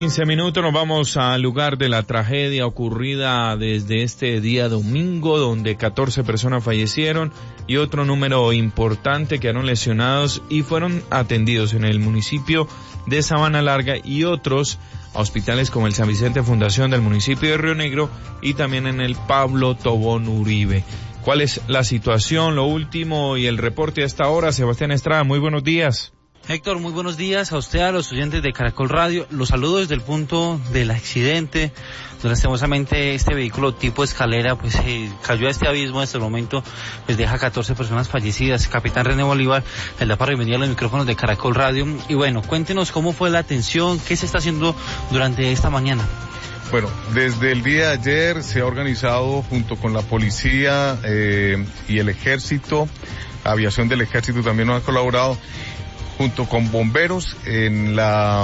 15 minutos nos vamos al lugar de la tragedia ocurrida desde este día domingo, donde 14 personas fallecieron y otro número importante quedaron lesionados y fueron atendidos en el municipio de Sabana Larga y otros a hospitales como el San Vicente Fundación del municipio de Río Negro y también en el Pablo Tobón Uribe. ¿Cuál es la situación, lo último y el reporte a esta hora? Sebastián Estrada, muy buenos días. Héctor, muy buenos días a usted, a los oyentes de Caracol Radio. Los saludo desde el punto del accidente. Lastimosamente este vehículo tipo escalera pues cayó a este abismo. En este momento pues deja 14 personas fallecidas. Capitán René Bolívar, el DAPAR, bienvenido a los micrófonos de Caracol Radio. Y bueno, cuéntenos cómo fue la atención, qué se está haciendo durante esta mañana. Bueno, desde el día de ayer se ha organizado junto con la policía y el ejército, aviación del ejército también nos ha colaborado, junto con bomberos en la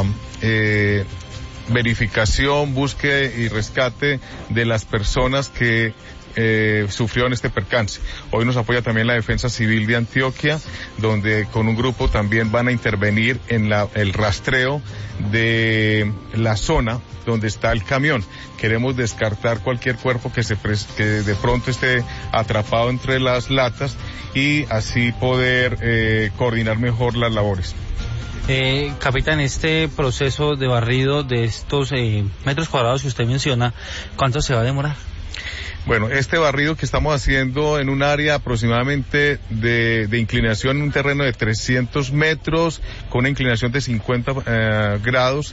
verificación, búsqueda y rescate de las personas que sufrieron este percance. Hoy nos apoya también la Defensa Civil de Antioquia, donde con un grupo también van a intervenir en el rastreo de la zona donde está el camión. Queremos descartar cualquier cuerpo que de pronto esté atrapado entre las latas y así poder coordinar mejor las labores. Capitán, este proceso de barrido de estos metros cuadrados que usted menciona, ¿cuánto se va a demorar? Bueno, este barrido que estamos haciendo en un área aproximadamente de inclinación, en un terreno de 300 metros, con una inclinación de 50 grados,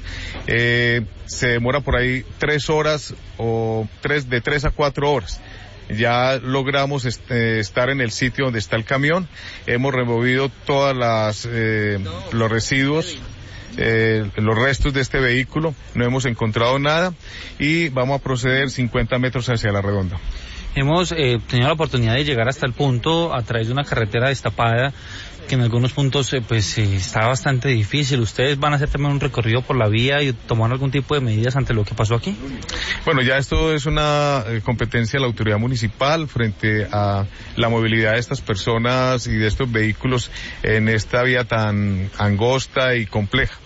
se demora por ahí 3 horas o de 3 a 4 horas. Ya logramos estar en el sitio donde está el camión, hemos removido todas los residuos, los restos de este vehículo, no hemos encontrado nada y vamos a proceder 50 metros hacia la redonda. Hemos tenido la oportunidad de llegar hasta el punto a través de una carretera destapada que en algunos puntos está bastante difícil. ¿Ustedes van a hacer también un recorrido por la vía y tomar algún tipo de medidas ante lo que pasó aquí? Bueno, ya esto es una competencia de la autoridad municipal frente a la movilidad de estas personas y de estos vehículos en esta vía tan angosta y compleja.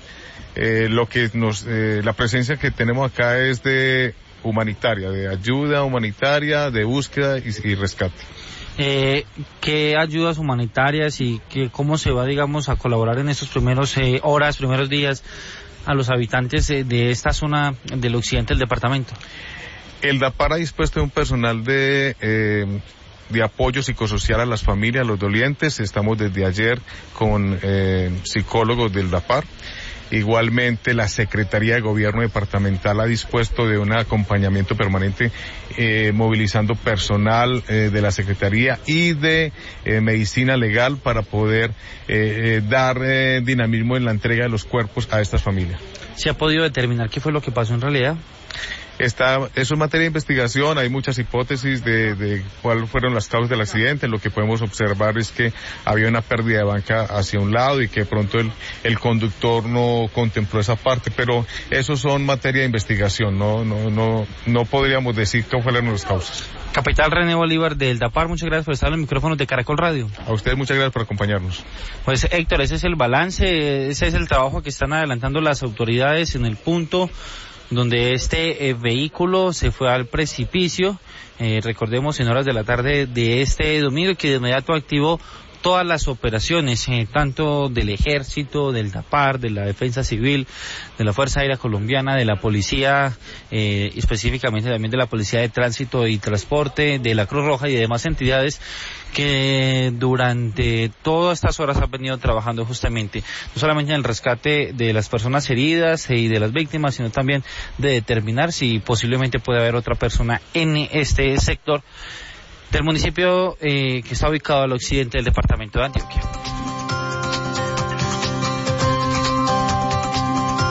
La presencia que tenemos acá es de humanitaria, de ayuda humanitaria, de búsqueda y rescate. ¿Qué ayudas humanitarias y cómo se va, digamos, a colaborar en estos primeros días a los habitantes de esta zona del occidente del departamento? El DAPAR ha dispuesto de un personal de apoyo psicosocial a las familias, a los dolientes. Estamos desde ayer con psicólogos del DAPAR. Igualmente la Secretaría de Gobierno Departamental ha dispuesto de un acompañamiento permanente movilizando personal de la Secretaría y de Medicina Legal para poder dar dinamismo en la entrega de los cuerpos a estas familias. ¿Se ha podido determinar qué fue lo que pasó en realidad? Eso es materia de investigación, hay muchas hipótesis de cuáles fueron las causas del accidente. Lo que podemos observar es que había una pérdida de banca hacia un lado y que de pronto el conductor no contempló esa parte, pero eso son materia de investigación, no podríamos decir cuáles fueron las causas. Capitán René Bolívar del DAPAR, muchas gracias por estar en los micrófonos de Caracol Radio. A ustedes muchas gracias por acompañarnos. Pues Héctor, ese es el balance, ese es el trabajo que están adelantando las autoridades en el punto donde este vehículo se fue al precipicio, recordemos en horas de la tarde de este domingo, que de inmediato activó todas las operaciones, tanto del ejército, del DAPAR, de la Defensa Civil, de la Fuerza Aérea Colombiana, de la Policía, específicamente también de la Policía de Tránsito y Transporte, de la Cruz Roja y de demás entidades que durante todas estas horas han venido trabajando justamente, no solamente en el rescate de las personas heridas y de las víctimas, sino también de determinar si posiblemente puede haber otra persona en este sector del municipio que está ubicado al occidente del departamento de Antioquia.